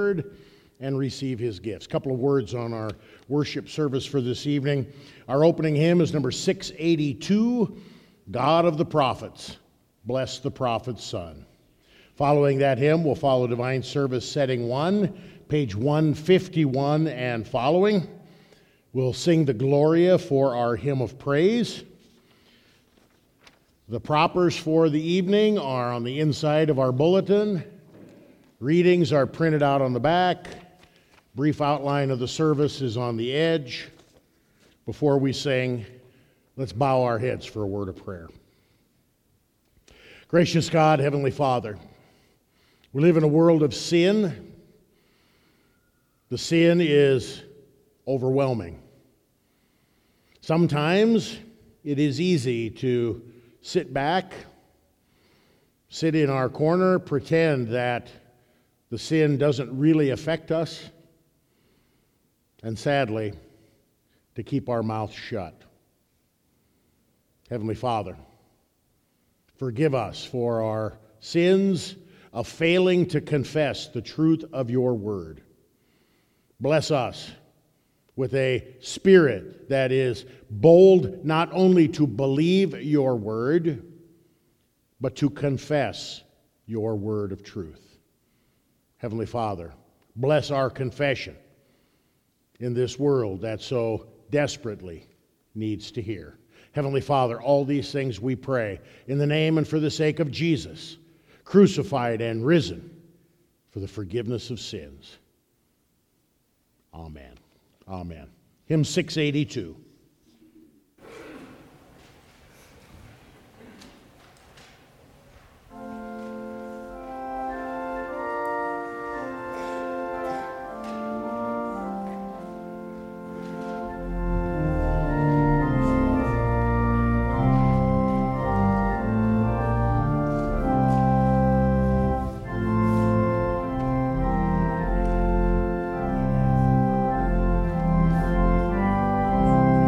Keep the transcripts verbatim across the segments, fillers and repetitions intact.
word and receive his gifts. A couple of words on our worship service for this evening. Our opening hymn is number six eighty-two, God of the Prophets, Bless the Prophet's Son. Following that hymn, we'll follow Divine Service Setting one, page one fifty-one and following. We'll sing the Gloria for our hymn of praise. The propers for the evening are on the inside of our bulletin. Readings are printed out on the back. Brief outline of the service is on the edge. Before we sing, let's bow our heads for a word of prayer. Gracious God, Heavenly Father, we live in a world of sin. The sin is overwhelming. Sometimes it is easy to sit back, sit in our corner, pretend that the sin doesn't really affect us, and sadly, to keep our mouths shut. Heavenly Father, forgive us for our sins of failing to confess the truth of your word. Bless us with a spirit that is bold not only to believe your word, but to confess your word of truth. Heavenly Father, bless our confession in this world that so desperately needs to hear. Heavenly Father, all these things we pray in the name and for the sake of Jesus, crucified and risen for the forgiveness of sins. Amen. Amen. Hymn six eighty-two. Thank you.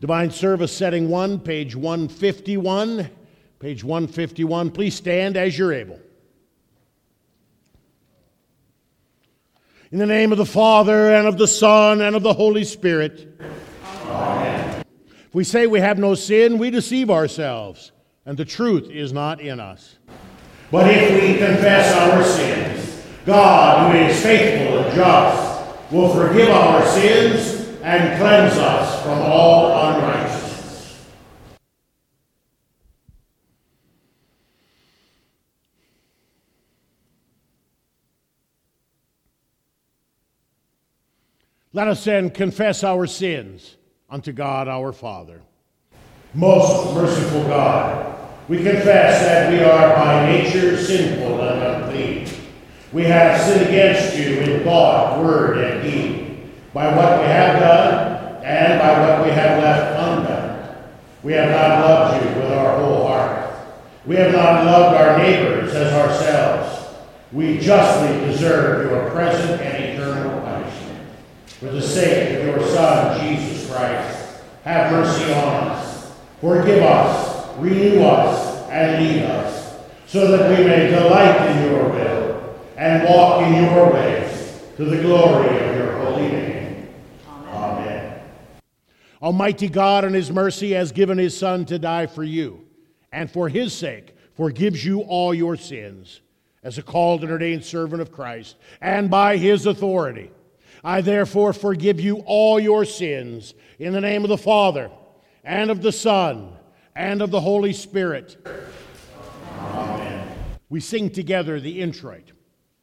Divine Service Setting one, page one fifty-one. Page one fifty-one. Please stand as you're able. In the name of the Father, and of the Son, and of the Holy Spirit. Amen. If we say we have no sin, we deceive ourselves, and the truth is not in us. But if we confess our sins, God, who is faithful and just, will forgive our sins and cleanse us from all unrighteousness. Let us then confess our sins unto God our Father. Most merciful God, we confess that we are by nature sinful and unclean. We have sinned against you in thought, word, and deed, by what we have done and by what we have left undone. We have not loved you with our whole heart. We have not loved our neighbors as ourselves. We justly deserve your present and eternal punishment. For the sake of your Son, Jesus Christ, have mercy on us. Forgive us, renew us, and lead us, so that we may delight in your will and walk in your ways, to the glory of your holy name. Amen. Amen. Almighty God in his mercy has given his Son to die for you, and for his sake forgives you all your sins, as a called and ordained servant of Christ, and by his authority. I therefore forgive you all your sins in the name of the Father, and of the Son, and of the Holy Spirit. Amen. We sing together the introit.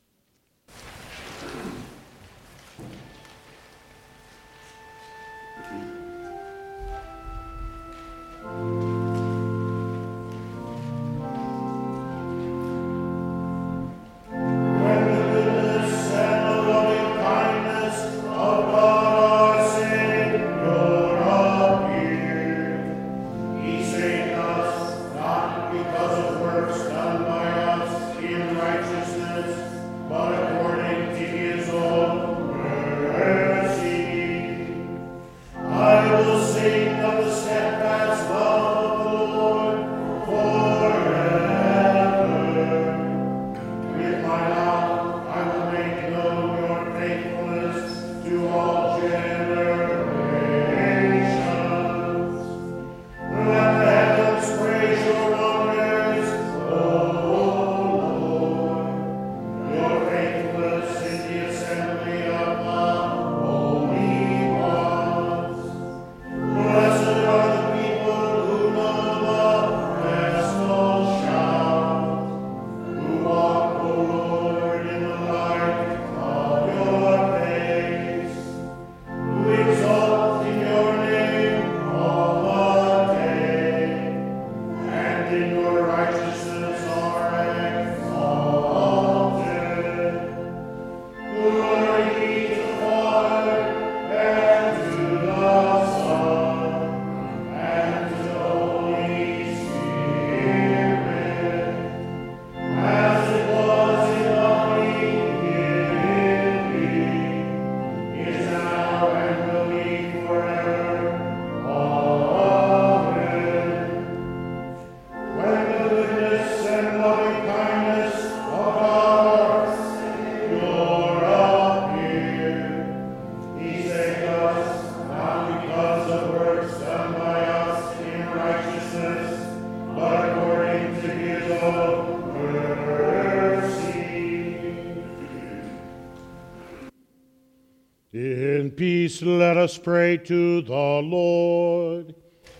In peace let us pray to the Lord.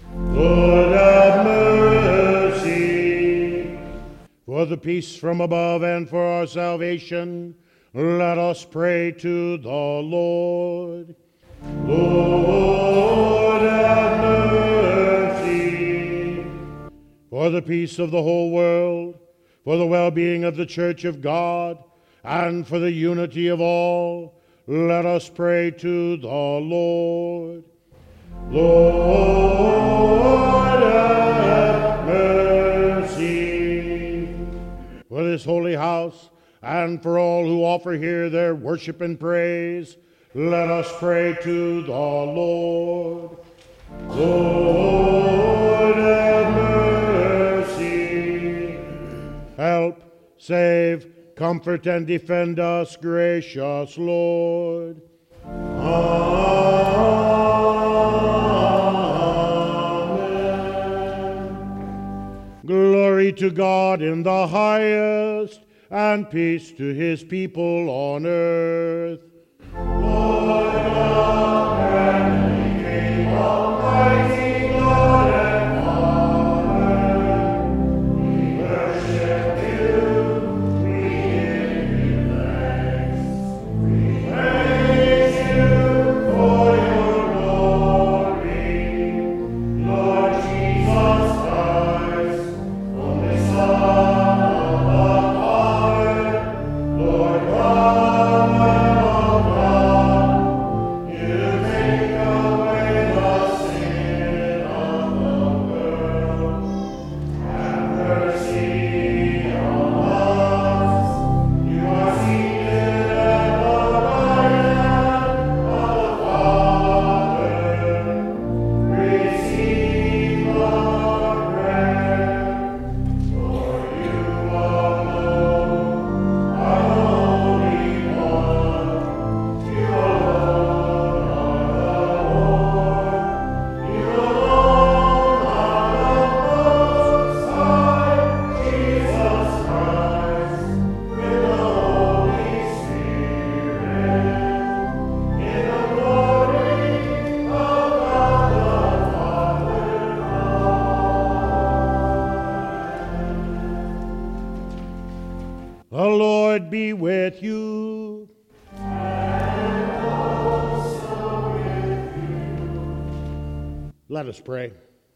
Lord, have mercy. For the peace from above and for our salvation, let us pray to the Lord. Lord, have mercy. For the peace of the whole world, for the well-being of the Church of God, and for the unity of all, let us pray to the Lord. Lord, have mercy. For this holy house, and for all who offer here their worship and praise, let us pray to the Lord. Lord, Comfort and defend us, gracious Lord. Amen. Glory to God in the highest, and peace to his people on earth. Lord God, heavenly King, almighty God and Father, we worship you, we give you thanks, we praise you for your glory, Lord Jesus Christ, only Son of the Father, Lord God, Lamb of God, you take away the sin of the world. Have mercy on us. You are seated at the right hand of the Father. Receive our prayer. For you alone are the Holy One. You alone are the Lord. You alone are the Most High, Jesus Christ, with the Holy Spirit, in the glory of God the Father. The Lord be with you. Let us pray.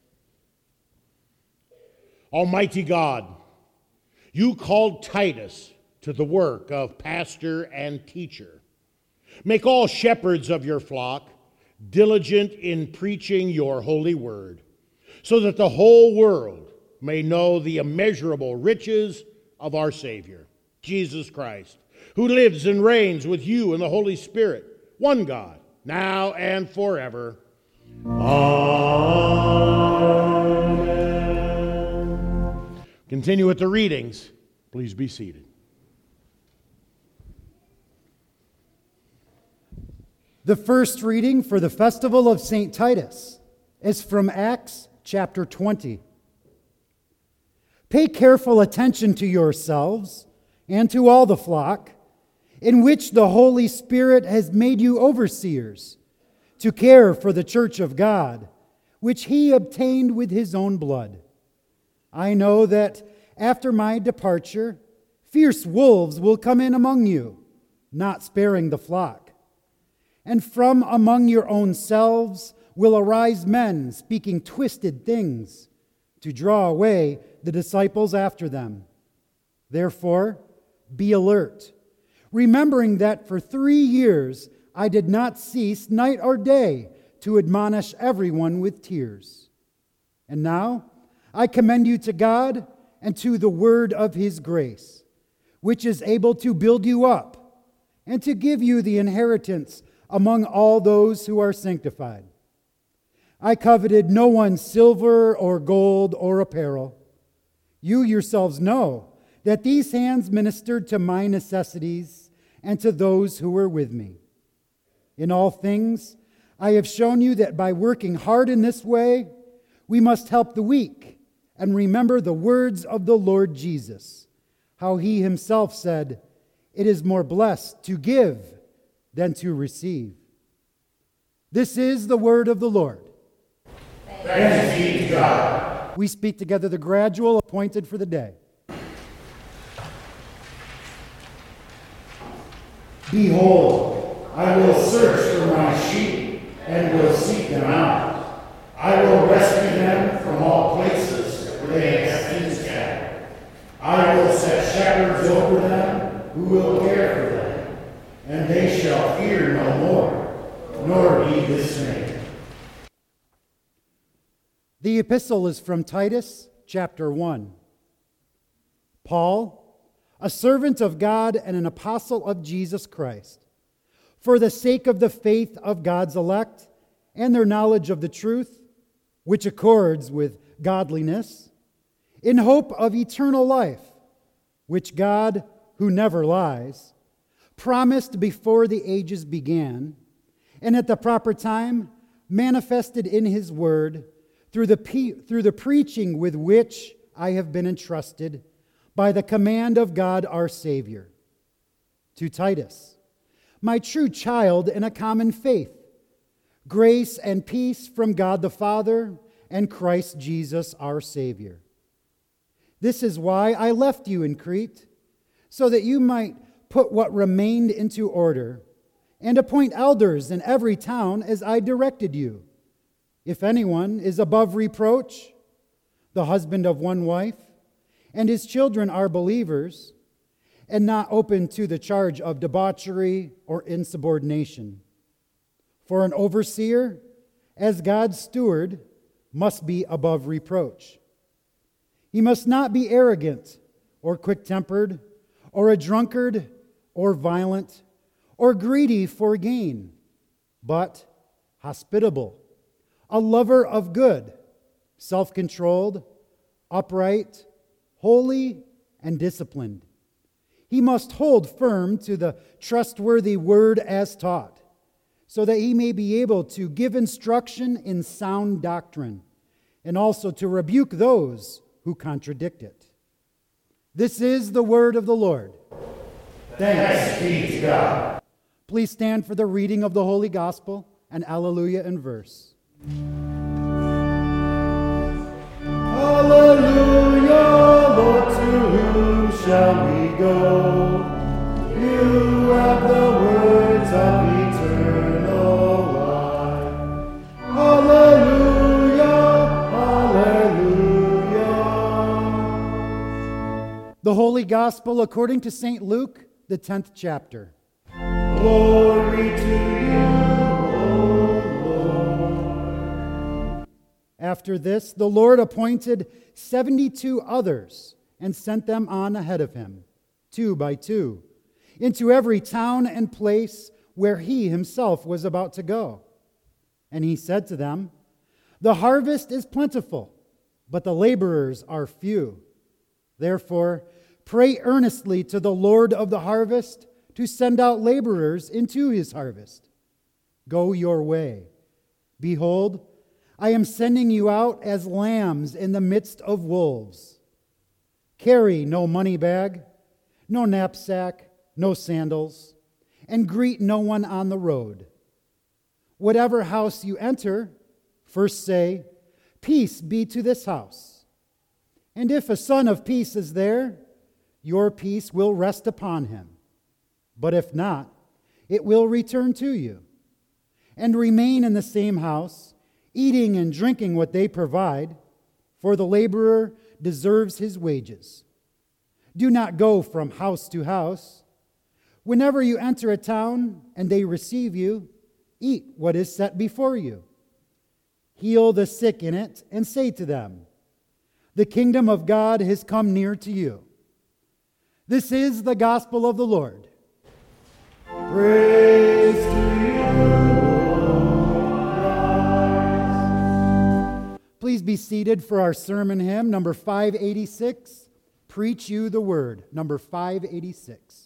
Almighty God, you called Titus to the work of pastor and teacher. Make all shepherds of your flock diligent in preaching your holy word, so that the whole world may know the immeasurable riches of our Savior, Jesus Christ, who lives and reigns with you in the Holy Spirit, one God, now and forever. Amen. Continue with the readings. Please be seated. The first reading for the festival of Saint Titus is from Acts chapter twenty. Pay careful attention to yourselves and to all the flock, in which the Holy Spirit has made you overseers, to care for the church of God, which he obtained with his own blood. I know that after my departure, fierce wolves will come in among you, not sparing the flock. And from among your own selves will arise men speaking twisted things, to draw away the disciples after them. Therefore, be alert, remembering that for three years I did not cease night or day to admonish everyone with tears. And now I commend you to God and to the word of his grace, which is able to build you up and to give you the inheritance among all those who are sanctified. I coveted no one's silver or gold or apparel. You yourselves know that these hands ministered to my necessities and to those who were with me. In all things, I have shown you that by working hard in this way, we must help the weak and remember the words of the Lord Jesus, how he himself said, "It is more blessed to give than to receive." This is the word of the Lord. Thanks be to God. We speak together the gradual appointed for the day. Behold, I will search for my sheep and will seek them out. I will rescue them from all places where they have been scattered. I will set shepherds over them who will care for them, and they shall fear no more, nor be dismayed. The epistle is from Titus, chapter one. Paul, a servant of God and an apostle of Jesus Christ, for the sake of the faith of God's elect and their knowledge of the truth, which accords with godliness, in hope of eternal life, which God, who never lies, promised before the ages began, and at the proper time manifested in his word through the, pe- through the preaching with which I have been entrusted by the command of God our Savior. To Titus, my true child in a common faith, grace and peace from God the Father and Christ Jesus our Savior. This is why I left you in Crete, so that you might put what remained into order and appoint elders in every town as I directed you. If anyone is above reproach, the husband of one wife, and his children are believers, and not open to the charge of debauchery or insubordination. For an overseer, as God's steward, must be above reproach. He must not be arrogant or quick-tempered or a drunkard or violent or greedy for gain, but hospitable, a lover of good, self-controlled, upright, holy, and disciplined. He must hold firm to the trustworthy word as taught, so that he may be able to give instruction in sound doctrine, and also to rebuke those who contradict it. This is the word of the Lord. Thanks be to God. Please stand for the reading of the Holy Gospel and Alleluia in verse. Hallelujah, Lord, to whom shall we go? You have the words of eternal life. Hallelujah, hallelujah. The Holy Gospel according to Saint Luke, the tenth chapter. Glory to you, O Lord. After this, the Lord appointed seventy-two others and sent them on ahead of him, two by two, into every town and place where he himself was about to go. And he said to them, "The harvest is plentiful, but the laborers are few. Therefore, pray earnestly to the Lord of the harvest to send out laborers into his harvest. Go your way. Behold, I am sending you out as lambs in the midst of wolves. Carry no money bag, no knapsack, no sandals, and greet no one on the road. Whatever house you enter, first say, 'Peace be to this house.' And if a son of peace is there, your peace will rest upon him. But if not, it will return to you. And remain in the same house, eating and drinking what they provide, for the laborer deserves his wages. Do not go from house to house. Whenever you enter a town and they receive you, eat what is set before you. Heal the sick in it and say to them, 'The kingdom of God has come near to you.'" This is the gospel of the Lord. Praise to you, O Christ. Please be seated for our sermon hymn, number five eighty-six, Preach You the Word, number five eighty-six.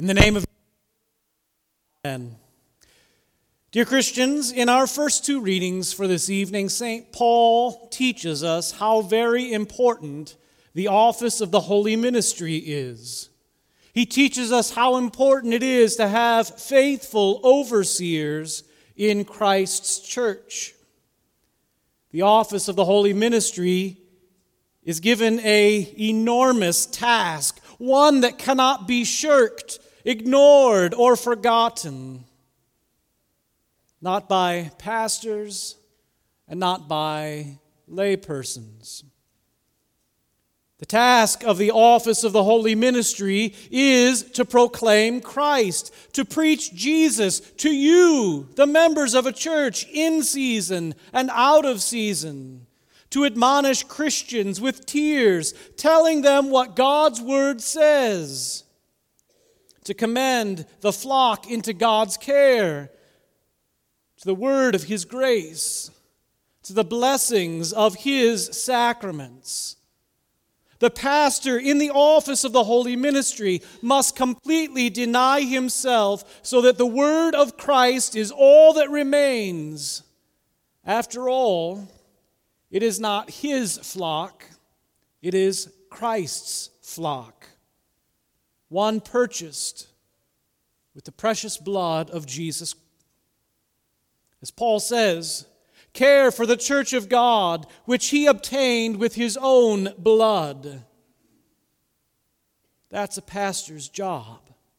In the name of Amen. Dear Christians, in our first two readings for this evening, Saint Paul teaches us how very important the office of the holy ministry is. He teaches us how important it is to have faithful overseers in Christ's church. The office of the holy ministry is given an enormous task, one that cannot be shirked, ignored, or forgotten. Not by pastors and not by laypersons. The task of the office of the holy ministry is to proclaim Christ, to preach Jesus to you, the members of a church, in season and out of season, to admonish Christians with tears, telling them what God's word says, to commend the flock into God's care, to the word of His grace, to the blessings of His sacraments. The pastor in the office of the holy ministry must completely deny himself so that the word of Christ is all that remains. After all, it is not his flock, it is Christ's flock, one purchased with the precious blood of Jesus Christ. As Paul says, care for the church of God, which he obtained with his own blood. That's a pastor's job.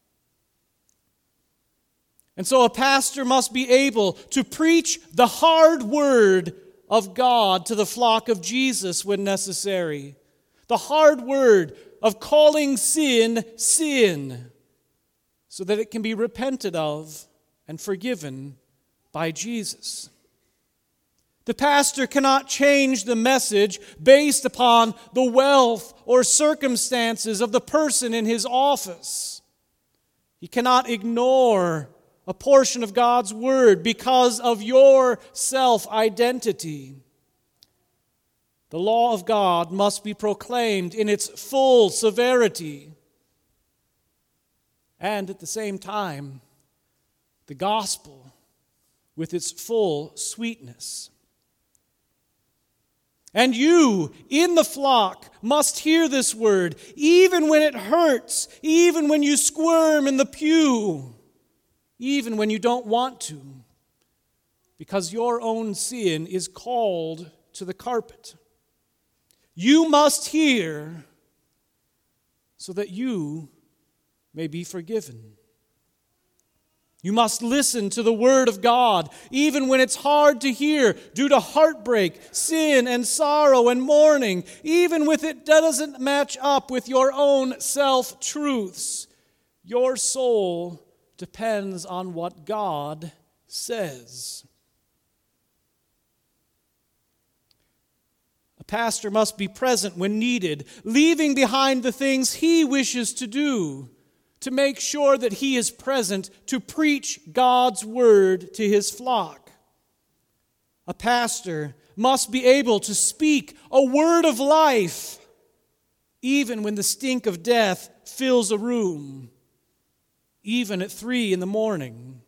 And so a pastor must be able to preach the hard word of God to the flock of Jesus when necessary. The hard word of calling sin, sin, so that it can be repented of and forgiven by Jesus. The pastor cannot change the message based upon the wealth or circumstances of the person in his office. He cannot ignore a portion of God's word because of your self-identity. The law of God must be proclaimed in its full severity. And at the same time, the gospel with its full sweetness. And you, in the flock, must hear this word, even when it hurts, even when you squirm in the pew, even when you don't want to, because your own sin is called to the carpet. You must hear so that you may be forgiven. You must listen to the word of God, even when it's hard to hear due to heartbreak, sin, and sorrow and mourning, even if it doesn't match up with your own self-truths. Your soul depends on what God says. A pastor must be present when needed, leaving behind the things he wishes to do, to make sure that he is present to preach God's word to his flock. A pastor must be able to speak a word of life, even when the stink of death fills a room, even at three in the morning.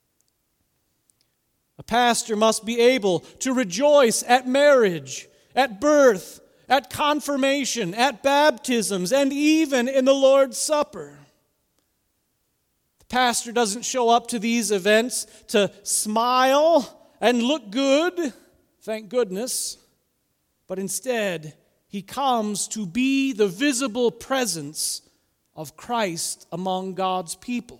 A pastor must be able to rejoice at marriage, at birth, at confirmation, at baptisms, and even in the Lord's Supper. Pastor doesn't show up to these events to smile and look good, thank goodness, but instead he comes to be the visible presence of Christ among God's people.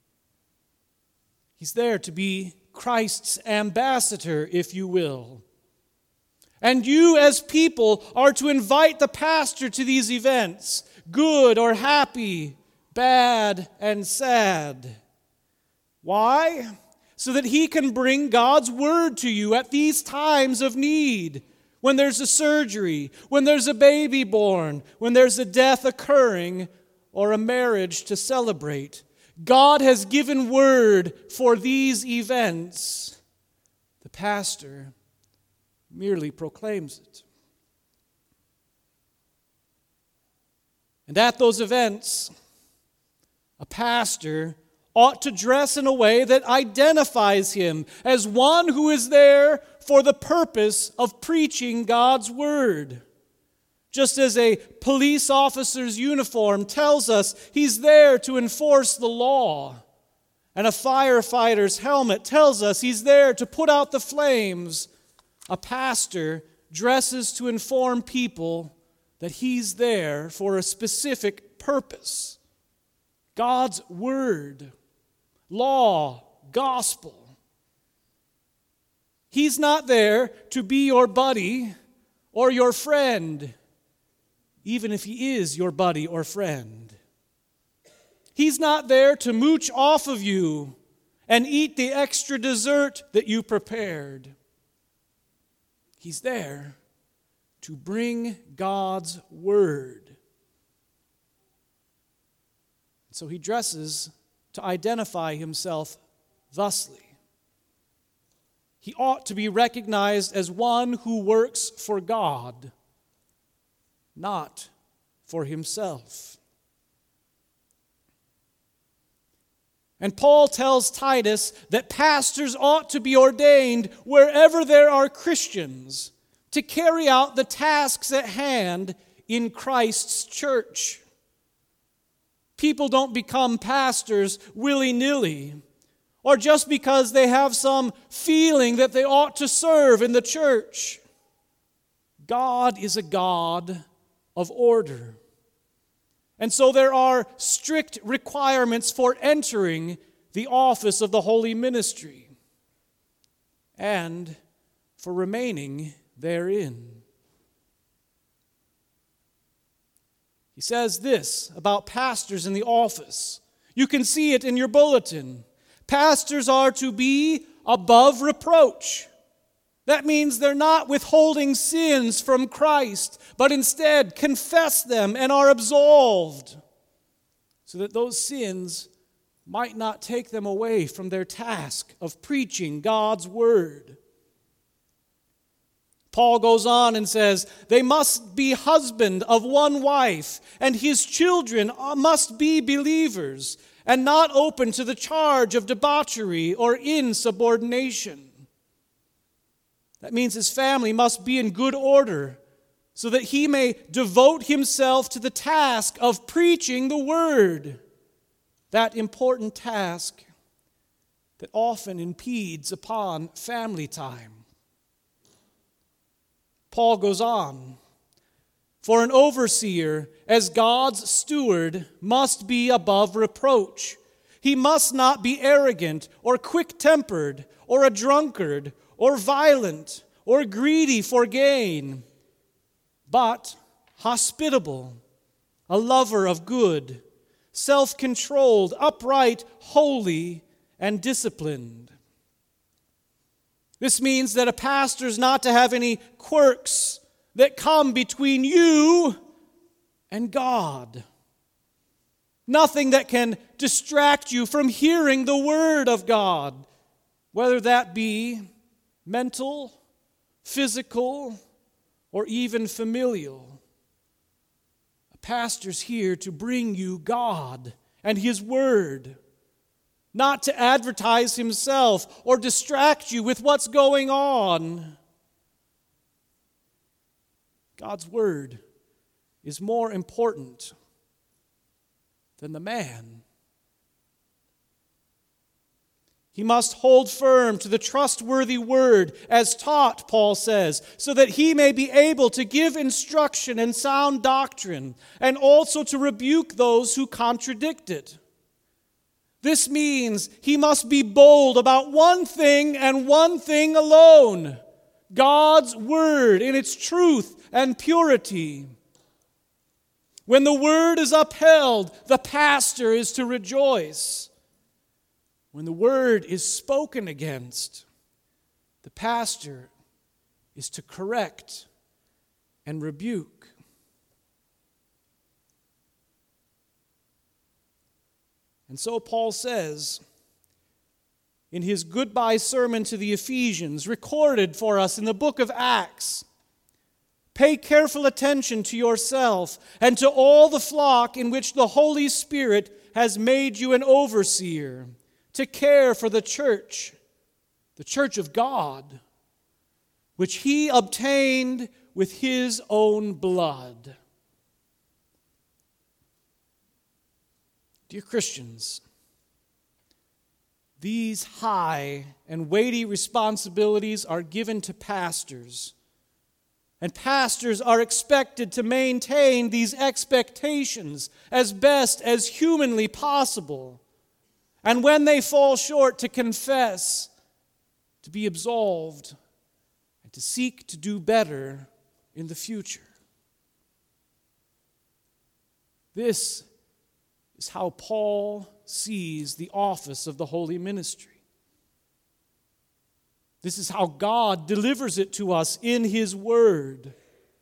He's there to be Christ's ambassador, if you will. And you as people are to invite the pastor to these events, good or happy, bad and sad. Why? So that he can bring God's word to you at these times of need, when there's a surgery, when there's a baby born, when there's a death occurring, or a marriage to celebrate. God has given word for these events. The pastor merely proclaims it. And at those events, A pastor ought to dress in a way that identifies him as one who is there for the purpose of preaching God's word. Just as a police officer's uniform tells us he's there to enforce the law, and a firefighter's helmet tells us he's there to put out the flames, a pastor dresses to inform people that he's there for a specific purpose. God's word, law, gospel. He's not there to be your buddy or your friend, even if he is your buddy or friend. He's not there to mooch off of you and eat the extra dessert that you prepared. He's there to bring God's word. So he dresses to identify himself thusly. He ought to be recognized as one who works for God, not for himself. And Paul tells Titus that pastors ought to be ordained wherever there are Christians to carry out the tasks at hand in Christ's church. People don't become pastors willy-nilly, or just because they have some feeling that they ought to serve in the church. God is a God of order. And so there are strict requirements for entering the office of the holy ministry and for remaining therein. He says this about pastors in the office. You can see it in your bulletin. Pastors are to be above reproach. That means they're not withholding sins from Christ, but instead confess them and are absolved, so that those sins might not take them away from their task of preaching God's word. Paul goes on and says, they must be husband of one wife, and his children must be believers, and not open to the charge of debauchery or insubordination. That means his family must be in good order so that he may devote himself to the task of preaching the word, that important task that often impedes upon family time. Paul goes on, for an overseer, as God's steward, must be above reproach. He must not be arrogant or quick-tempered or a drunkard or violent, or greedy for gain, but hospitable, a lover of good, self-controlled, upright, holy, and disciplined. This means that a pastor is not to have any quirks that come between you and God. Nothing that can distract you from hearing the word of God, whether that be mental, physical, or even familial. A pastor's here to bring you God and his word, not to advertise himself or distract you with what's going on. God's word is more important than the man. He must hold firm to the trustworthy word as taught, Paul says, so that he may be able to give instruction and sound doctrine, and also to rebuke those who contradict it. This means he must be bold about one thing and one thing alone: God's word in its truth and purity. When the word is upheld, the pastor is to rejoice. When the word is spoken against, the pastor is to correct and rebuke. And so Paul says in his goodbye sermon to the Ephesians, recorded for us in the book of Acts, pay careful attention to yourself and to all the flock in which the Holy Spirit has made you an overseer to care for the church, the church of God, which he obtained with his own blood. Dear Christians, these high and weighty responsibilities are given to pastors, and pastors are expected to maintain these expectations as best as humanly possible, and when they fall short, to confess, to be absolved, and to seek to do better in the future. This is how Paul sees the office of the holy ministry. This is how God delivers it to us in his word.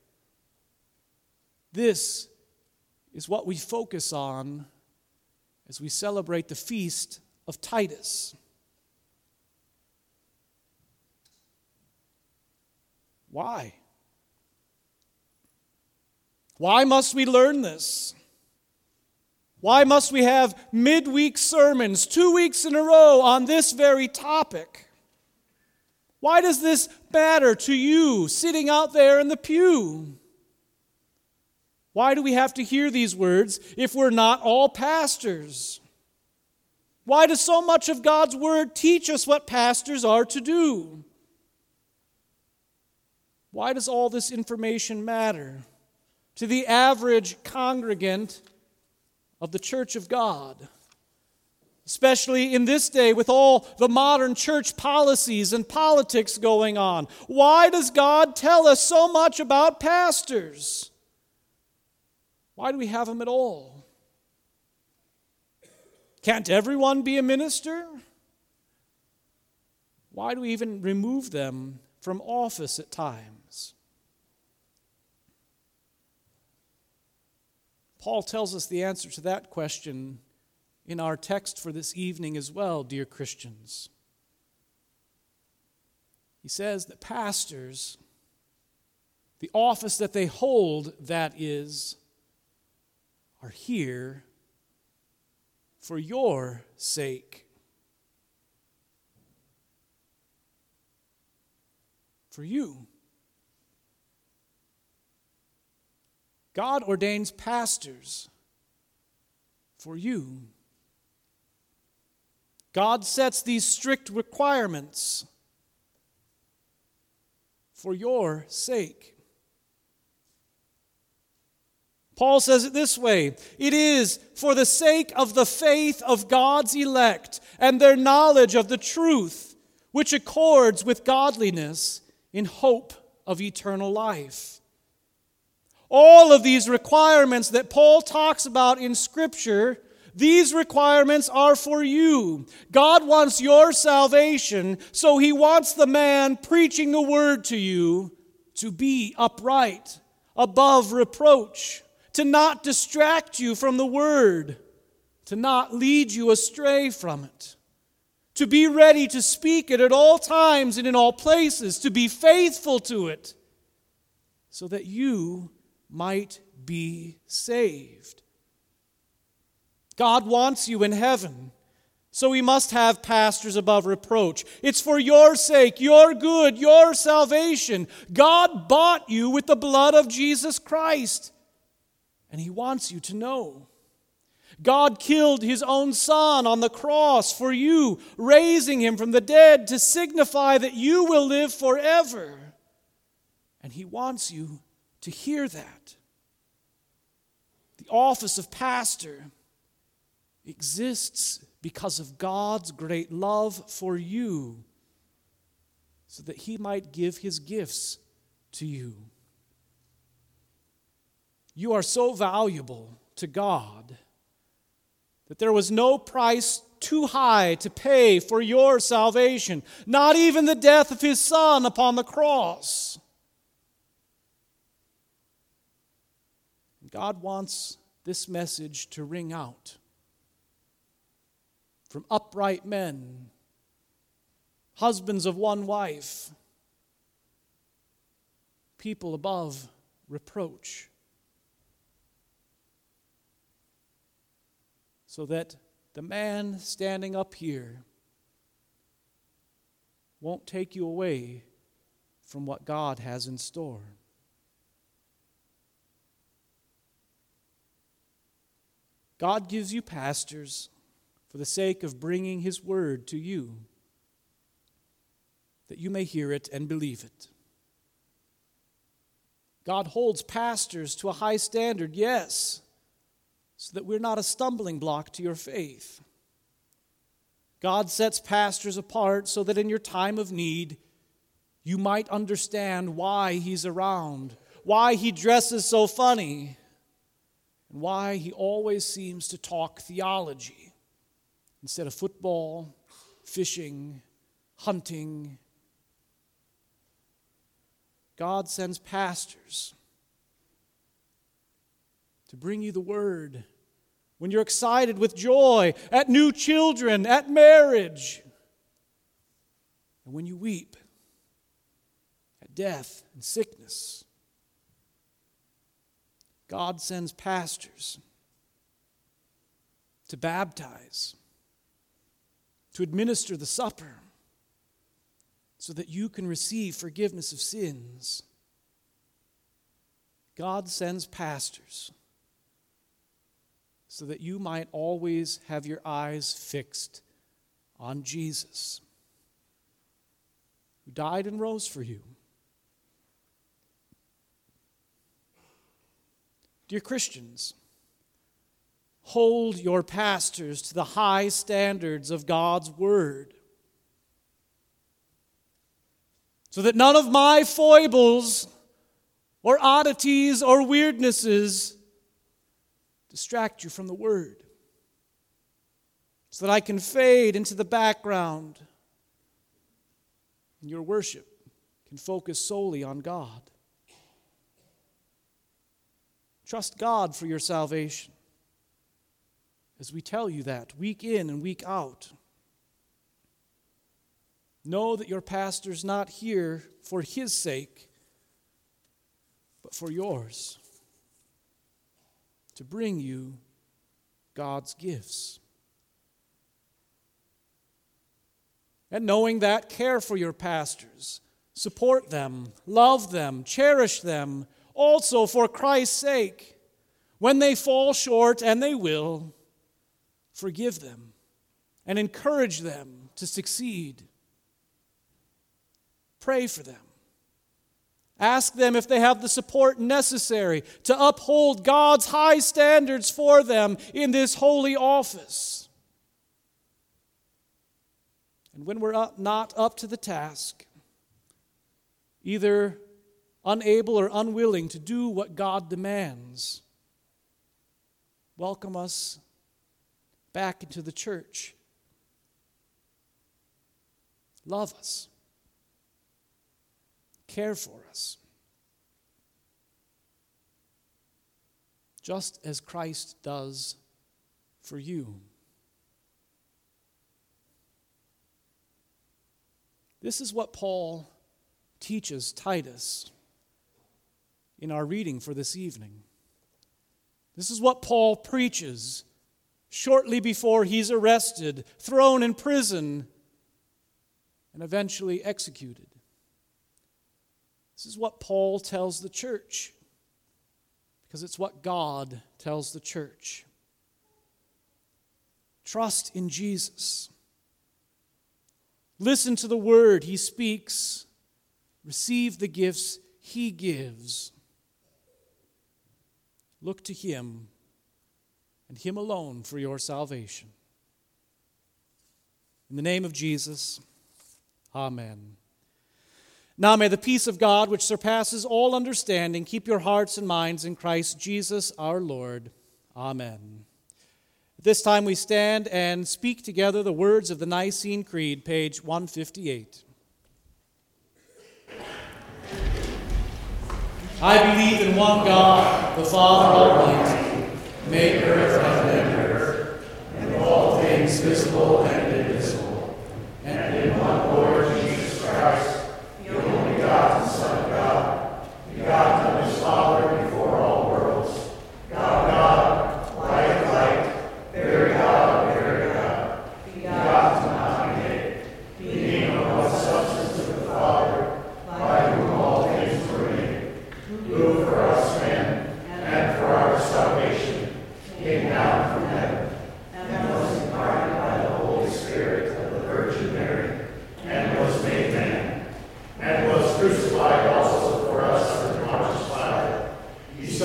This is what we focus on as we celebrate the feast of Titus. Why? Why must we learn this? Why must we have midweek sermons two weeks in a row on this very topic? Why does this matter to you sitting out there in the pew? Why do we have to hear these words if we're not all pastors? Why does so much of God's word teach us what pastors are to do? Why does all this information matter to the average congregant of the church of God? Especially in this day with all the modern church policies and politics going on. Why does God tell us so much about pastors? Why do we have them at all? Can't everyone be a minister? Why do we even remove them from office at times? Paul tells us the answer to that question in our text for this evening as well, dear Christians. He says that pastors, the office that they hold, that is, are here for your sake. For you. God ordains pastors for you. God sets these strict requirements for your sake. Paul says it this way: it is for the sake of the faith of God's elect and their knowledge of the truth, which accords with godliness in hope of eternal life. All of these requirements that Paul talks about in Scripture, these requirements are for you. God wants your salvation, so he wants the man preaching the word to you to be upright, above reproach, to not distract you from the word, to not lead you astray from it, to be ready to speak it at all times and in all places, to be faithful to it, so that you might be saved. God wants you in heaven, so we must have pastors above reproach. It's for your sake, your good, your salvation. God bought you with the blood of Jesus Christ, and he wants you to know. God killed his own Son on the cross for you, raising him from the dead to signify that you will live forever. And he wants you to hear that. The office of pastor exists because of God's great love for you, so that he might give his gifts to you. You are so valuable to God that there was no price too high to pay for your salvation, not even the death of his Son upon the cross. God wants this message to ring out from upright men, husbands of one wife, people above reproach. so that the man standing up here won't take you away from what God has in store. God gives you pastors for the sake of bringing His word to you, that you may hear it and believe it. God holds pastors to a high standard, yes, so that we're not a stumbling block to your faith. God sets pastors apart so that in your time of need, you might understand why He's around, why He dresses so funny, and why He always seems to talk theology instead of football, fishing, hunting. God sends pastors to bring you the word when you're excited with joy at new children, at marriage, and when you weep at death and sickness. God sends pastors to baptize, to administer the supper, so that you can receive forgiveness of sins. God sends pastors so that you might always have your eyes fixed on Jesus, who died and rose for you. Dear Christians, hold your pastors to the high standards of God's Word, so that none of my foibles or oddities or weirdnesses distract you from the Word, so that I can fade into the background and your worship can focus solely on God. Trust God for your salvation, as we tell you that week in and week out. Know that your pastor's not here for his sake, but for yours, to bring you God's gifts. And knowing that, care for your pastors, support them, love them, cherish them, also for Christ's sake. When they fall short, and they will, forgive them and encourage them to succeed. Pray for them. Ask them if they have the support necessary to uphold God's high standards for them in this holy office. And when we're up, not up to the task, either unable or unwilling to do what God demands, welcome us back into the church. Love us. Care for us, just as Christ does for you. This is what Paul teaches Titus in our reading for this evening. This is what Paul preaches shortly before he's arrested, thrown in prison, and eventually executed. This is what Paul tells the church, because it's what God tells the church. Trust in Jesus. Listen to the word He speaks. Receive the gifts He gives. Look to Him and Him alone for your salvation. In the name of Jesus, amen. Now may the peace of God, which surpasses all understanding, keep your hearts and minds in Christ Jesus our Lord. Amen. At this time we stand and speak together the words of the Nicene Creed, page one fifty-eight. I believe in one God, the Father Almighty, maker of heaven and earth, and all things visible and invisible, and in one Lord Jesus Christ, the only begotten Son of God, begotten of His Father before all worlds, God, God, light of light, very God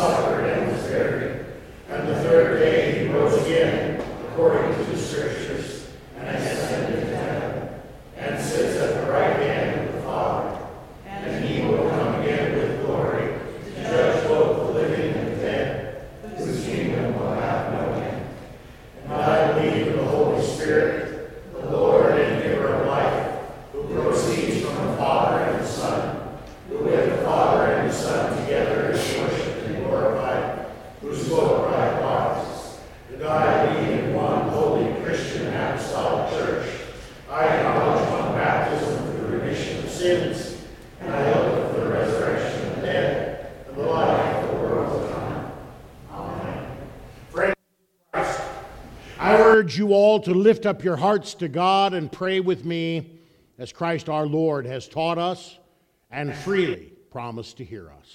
suffered and was buried, and the third day he rose again, according to the Scriptures, and ascended into heaven, and sits at the right hand of the Father. And he will come again with glory to judge both the living and the dead, whose kingdom will have no end. And I believe in the Holy Spirit, the Lord and giver of life, who proceeds from the Father and the Son, who with the Father and the Son together is worshipped and glorified, who spoke by the prophets. And I believe in one holy Christian apostolic church. I acknowledge one baptism for the remission of sins, and I look for the resurrection of the dead and the life of the world to come. Amen. Friends in Christ, I urge you all to lift up your hearts to God and pray with me as Christ our Lord has taught us and freely promised to hear us.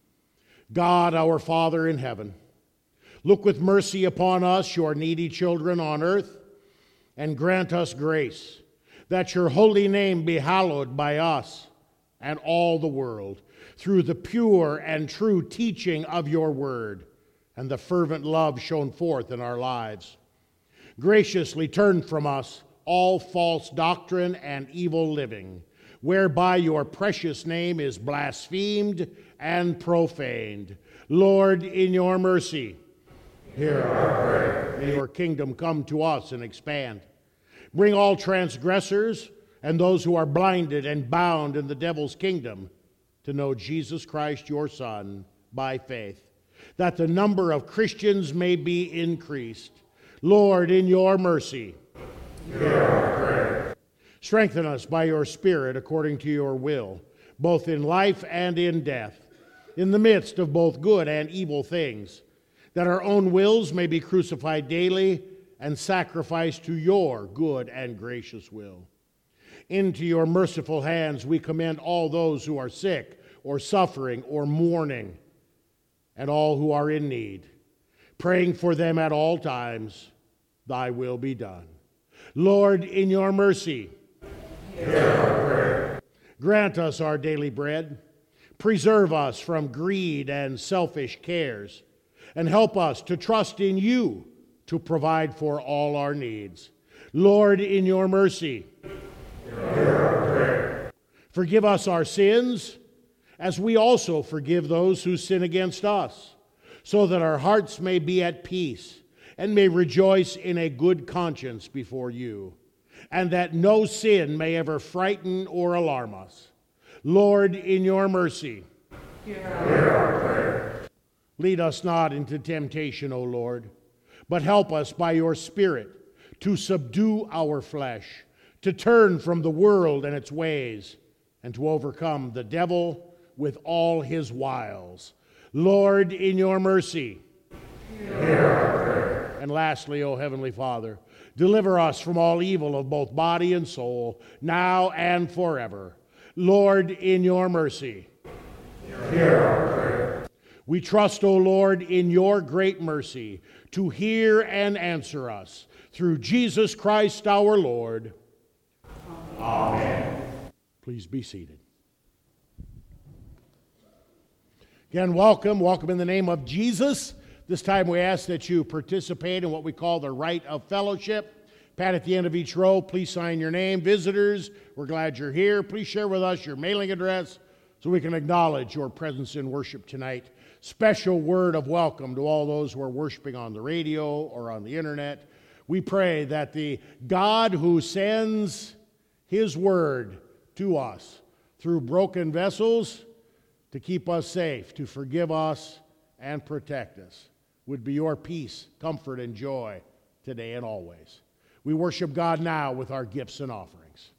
God, our Father in heaven, look with mercy upon us, your needy children on earth, and grant us grace, that your holy name be hallowed by us and all the world, through the pure and true teaching of your word and the fervent love shown forth in our lives. Graciously turn from us all false doctrine and evil living, whereby your precious name is blasphemed and profaned. Lord, in your mercy, hear our prayer. may your kingdom come to us and expand. Bring all transgressors and those who are blinded and bound in the devil's kingdom to know Jesus Christ, your Son, by faith, that the number of Christians may be increased. Lord, in your mercy, hear our prayer. strengthen us by your Spirit according to your will, both in life and in death, in the midst of both good and evil things, that our own wills may be crucified daily and sacrificed to your good and gracious will. Into your merciful hands we commend all those who are sick or suffering or mourning, and all who are in need, praying for them at all times. Thy will be done. Lord, in your mercy, hear our prayer. grant us our daily bread. Preserve us from greed and selfish cares, and help us to trust in you to provide for all our needs. Lord, in your mercy, hear our prayer. forgive us our sins, as we also forgive those who sin against us, so that our hearts may be at peace and may rejoice in a good conscience before you, and that no sin may ever frighten or alarm us. Lord, in your mercy, Hear our prayer. lead us not into temptation, O Lord, but help us by your Spirit to subdue our flesh, to turn from the world and its ways, and to overcome the devil with all his wiles. Lord, in your mercy. Hear our prayer. And lastly, O Heavenly Father, deliver us from all evil of both body and soul, now and forever. Lord, in your mercy. Hear our prayer. We trust, O Lord, in your great mercy to hear and answer us through Jesus Christ our Lord. Amen. Please be seated. Again, welcome. Welcome in the name of Jesus. This time we ask that you participate in what we call the rite of fellowship. Pat, at the end of each row, please sign your name. Visitors, we're glad you're here. Please share with us your mailing address so we can acknowledge your presence in worship tonight. Special word of welcome to all those who are worshiping on the radio or on the internet. We pray that the God who sends his word to us through broken vessels to keep us safe, to forgive us and protect us, would be your peace, comfort, and joy today and always. We worship God now with our gifts and offerings.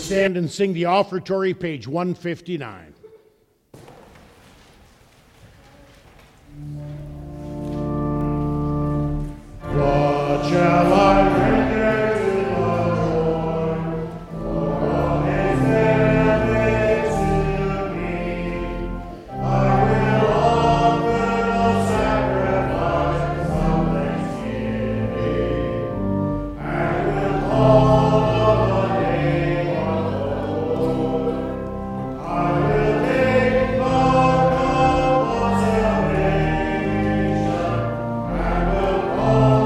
stand and sing the offertory, page one fifty-nine. What shall I render to the Lord for all his benefits to me? I will offer no sacrifice of thanksgiving, and will call on the name of the Lord. I will take the cup of salvation, and will call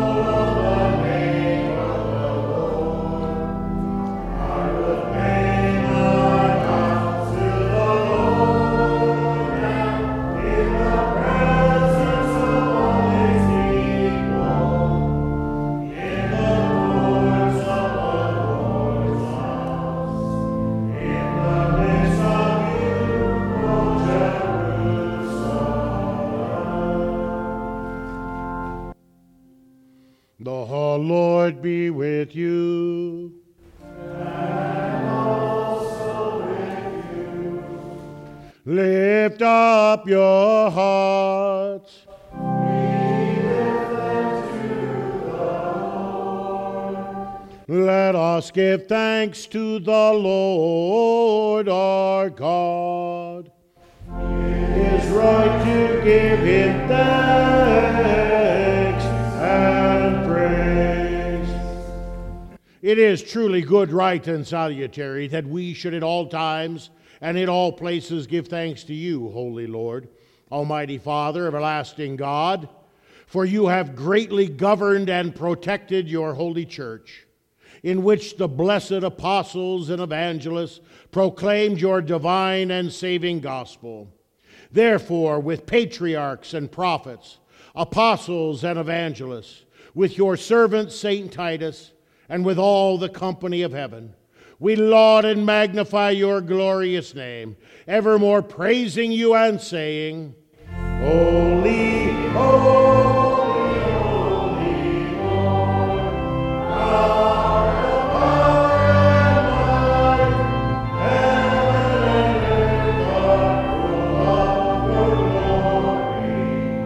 The Lord be with you. And also with you. Lift up your hearts. We lift them to the Lord. Let us give thanks to the Lord our God. It is right to give him thanks and praise. It is truly good, right, and salutary that we should at all times and in all places give thanks to you, Holy Lord, Almighty Father, everlasting God, for you have greatly governed and protected your holy church, in which the blessed apostles and evangelists proclaimed your divine and saving gospel. Therefore, with patriarchs and prophets, apostles and evangelists, with your servant Saint Titus, and with all the company of heaven, we laud and magnify your glorious name, evermore praising you and saying, Holy, holy, holy Lord, God of power and might, heaven and earth are full of your glory.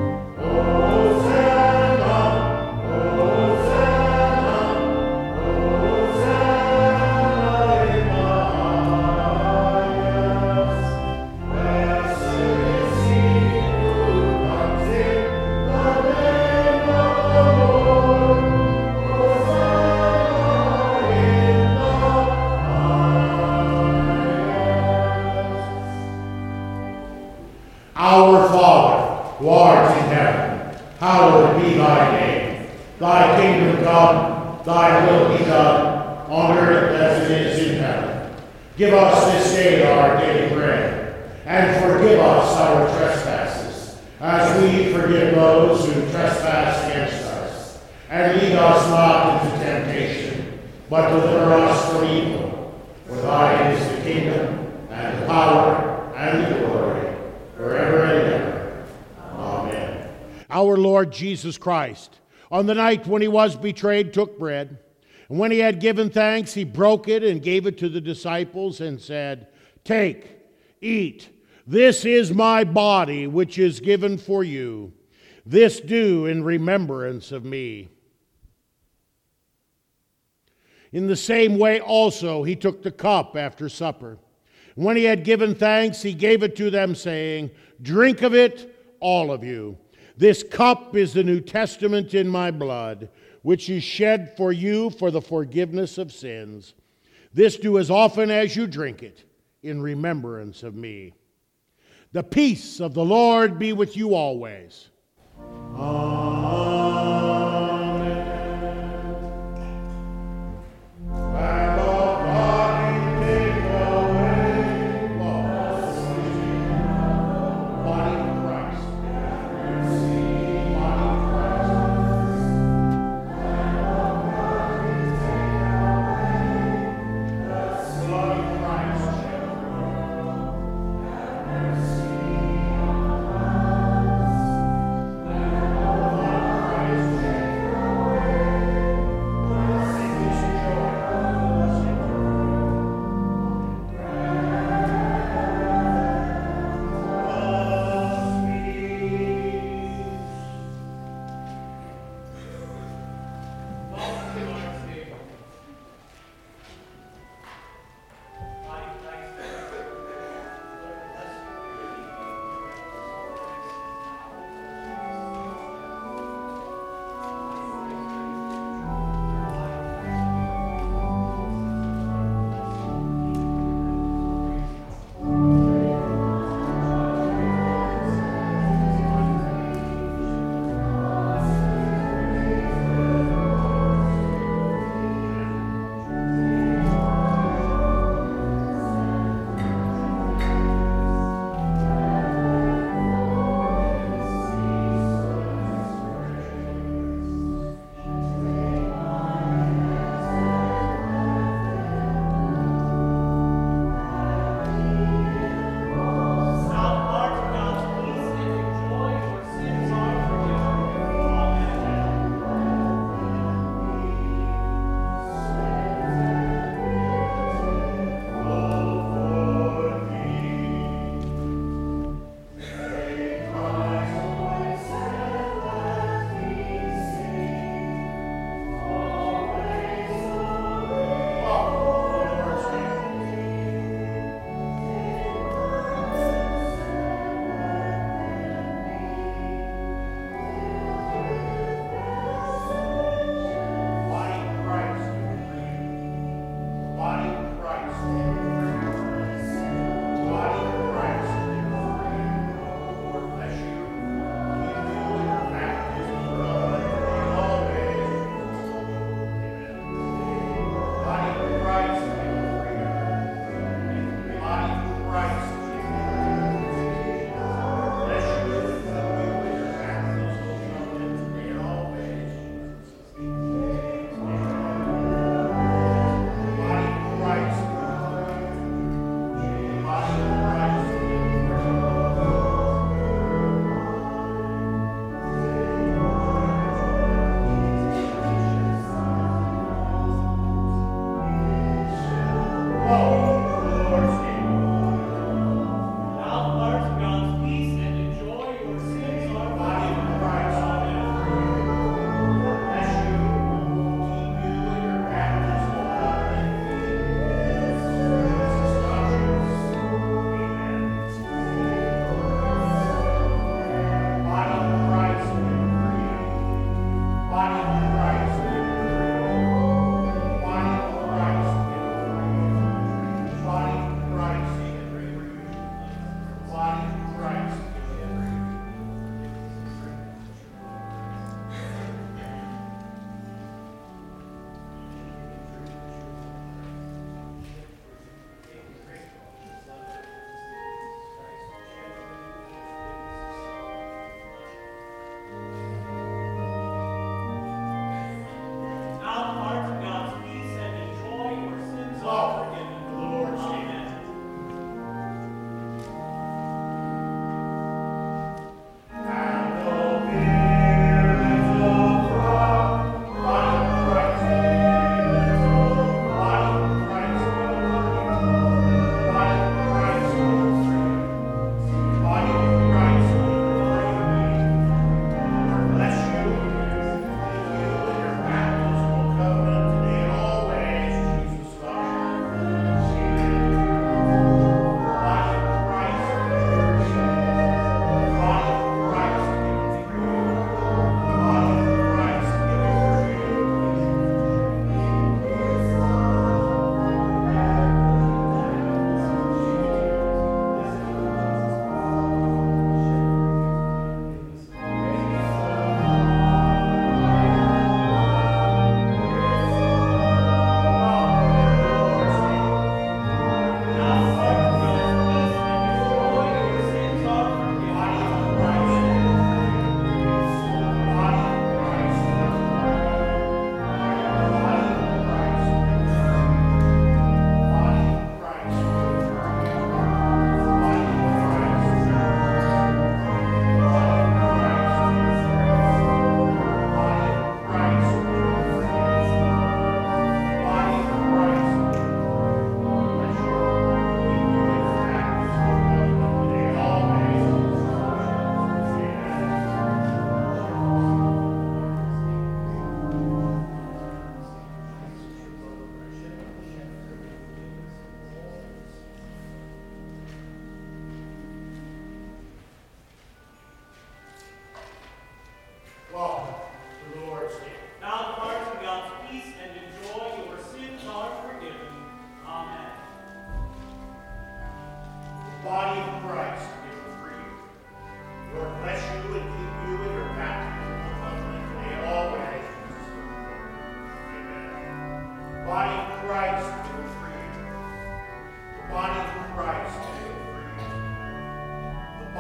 Hosanna, Hosanna, Hosanna in the highest. Blessed is he who comes in the name of the Lord. Hosanna in the highest. Our Father, who art in heaven, hallowed be thy name. Thy kingdom come, thy will be done, on earth as it is in heaven. Give us this day our daily bread, and forgive us our trespasses, as we forgive those who trespass against us. And lead us not into temptation, but deliver us from evil. For thine is the kingdom, and the power, and the glory, forever and ever. Amen. Our Lord Jesus Christ, on the night when he was betrayed, took bread. And when he had given thanks, he broke it and gave it to the disciples and said, Take, eat. This is my body, which is given for you. This do in remembrance of me. In the same way also he took the cup after supper. When he had given thanks, he gave it to them, saying, Drink of it, all of you. This cup is the New Testament in my blood, which is shed for you for the forgiveness of sins. This do as often as you drink it, in remembrance of me. The peace of the Lord be with you always. And of body take away Body of Christ. blood of Christ.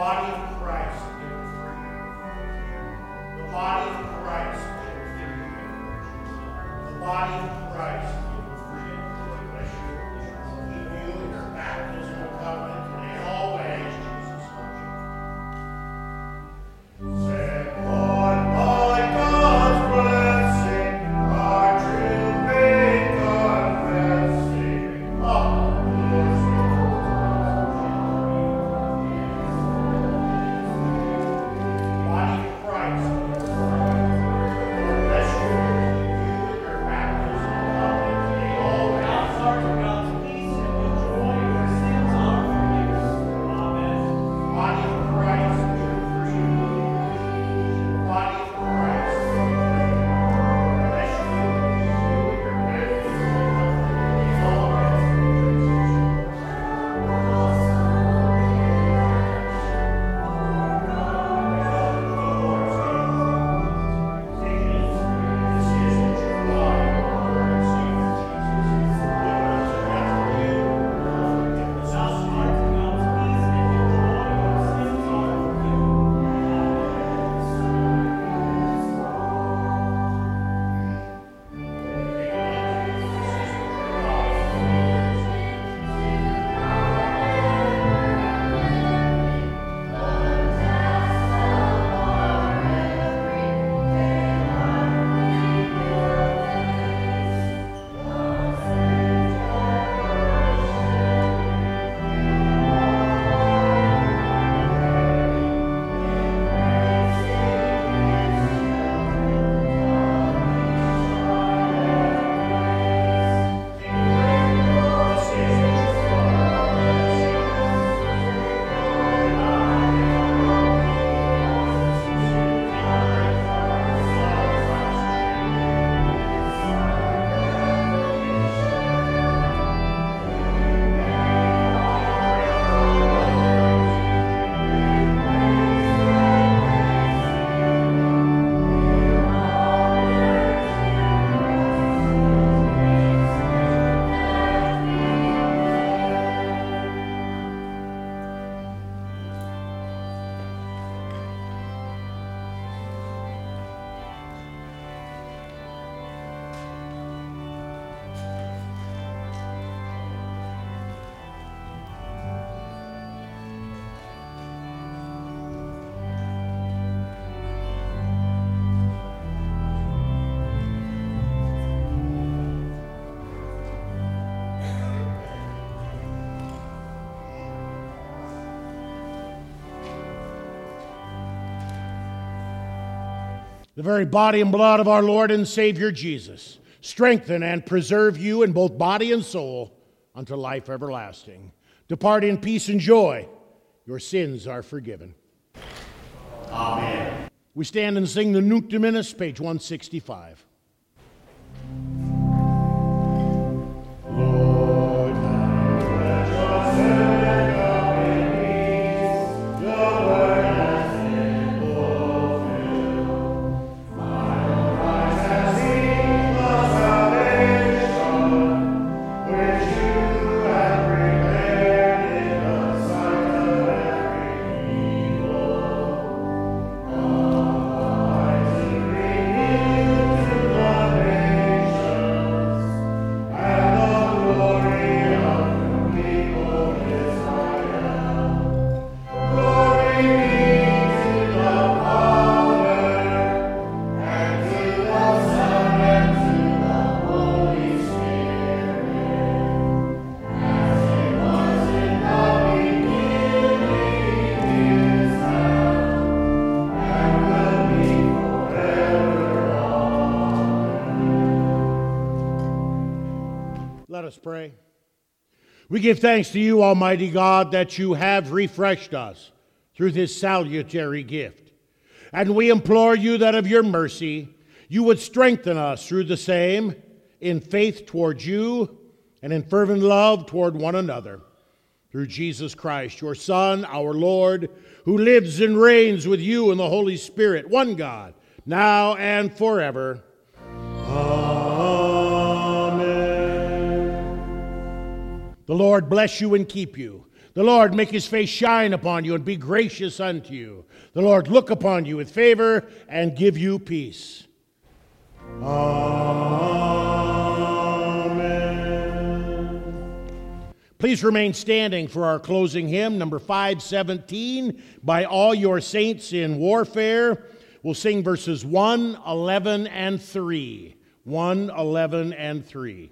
body of Christ given for you. The body of Christ given for you. The body of Christ given for you. Bless you. Keep you in your baptism of covenant today, always, Jesus. Set on by God's blessing, our true faith confessing. Oh, body of Christ. Bless you. You in your baptism of covenant today, always. Body of Christ given for you. Body of Christ. Bless you. You in your baptism of the very body and blood of our Lord and Savior Jesus, strengthen and preserve you in both body and soul unto life everlasting. Depart in peace and joy. Your sins are forgiven. Amen. We stand and sing the Nunc Dimittis, page one sixty-five. Lord, now let your servant come in peace. Your word has been fulfilled. My eyes have seen the salvation which you have prepared in the sight of every people. Arise and renew to the nations, and the glory of your people Israel. Glory be to the Father, and to the Son, and to the Holy Spirit, as it was in the beginning, is now, and will be forever. Let us pray. We give thanks to you, Almighty God, that you have refreshed us through this salutary gift. And we implore you that of your mercy you would strengthen us through the same in faith towards you and in fervent love toward one another. Through Jesus Christ, your Son, our Lord, who lives and reigns with you in the Holy Spirit, one God, now and forever. Amen. The Lord bless you and keep you. The Lord make his face shine upon you and be gracious unto you. The Lord look upon you with favor and give you peace. Amen. Please remain standing for our closing hymn, number five seventeen, By All Your Saints in Warfare. We'll sing verses one, eleven, and three. one, eleven, and three.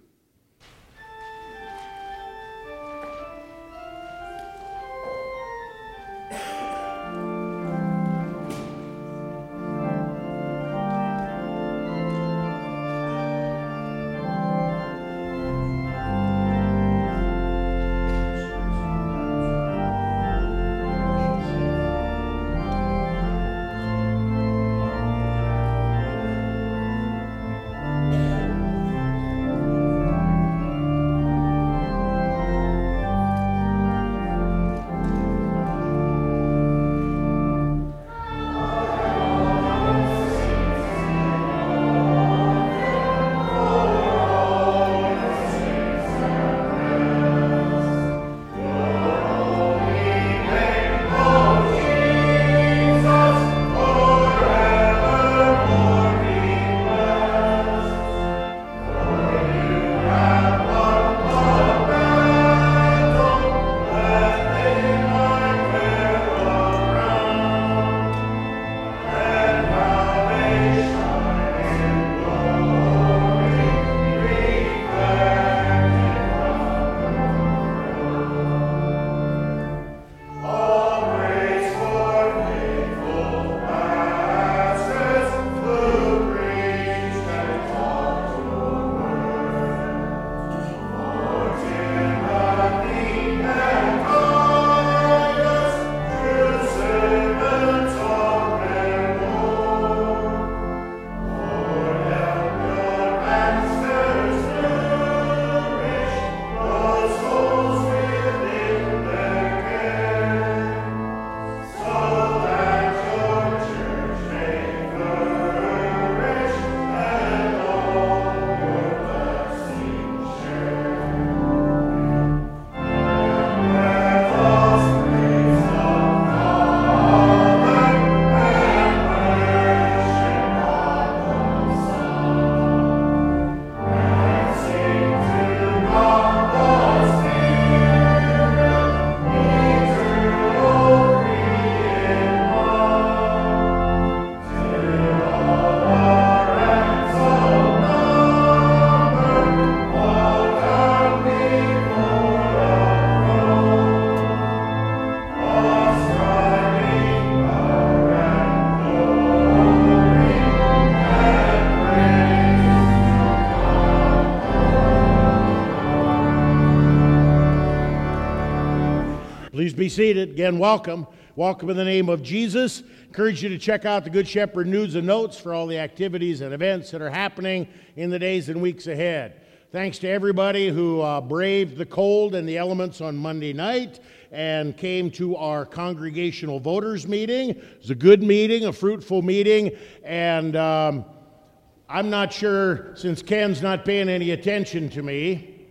Please be seated. Again, welcome. Welcome in the name of Jesus. Encourage you to check out the Good Shepherd News and Notes for all the activities and events that are happening in the days and weeks ahead. Thanks to everybody who uh, braved the cold and the elements on Monday night and came to our congregational voters meeting. It was a good meeting, a fruitful meeting, and um, I'm not sure, since Ken's not paying any attention to me.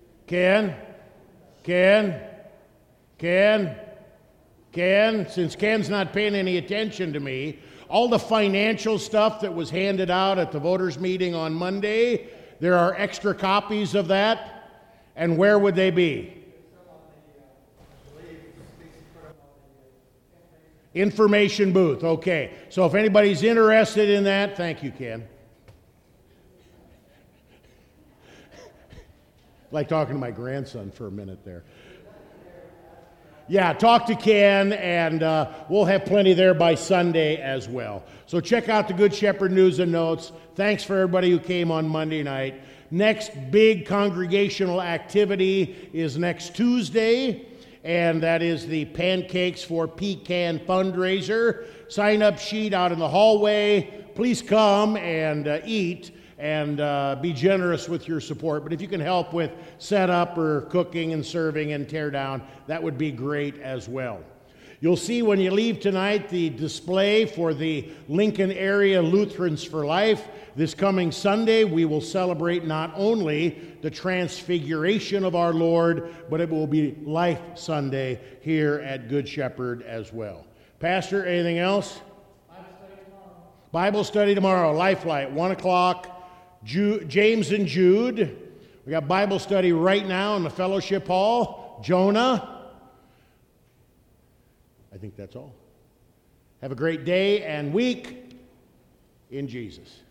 Ken? Ken? Ken? Ken? Since Ken's not paying any attention to me, all the financial stuff that was handed out at the voters meeting on Monday, there are extra copies of that, and where would they be? Information booth, okay. So if anybody's interested in that, thank you, Ken. Like talking to my grandson for a minute there. Yeah, talk to Ken, and uh, we'll have plenty there by Sunday as well. So check out the Good Shepherd News and Notes. Thanks for everybody who came on Monday night. Next big congregational activity is next Tuesday, and that is the Pancakes for Pecan fundraiser. Sign-up sheet out in the hallway. Please come and uh, eat. And uh, be generous with your support. But if you can help with setup or cooking and serving and tear down, that would be great as well. You'll see when you leave tonight the display for the Lincoln Area Lutherans for Life. This coming Sunday, we will celebrate not only the transfiguration of our Lord, but it will be Life Sunday here at Good Shepherd as well. Pastor, anything else? Bible study tomorrow. Bible study tomorrow, Life Light, one o'clock. Ju- James and Jude. We got Bible study right now in the fellowship hall. Jonah. I think that's all. Have a great day and week in Jesus.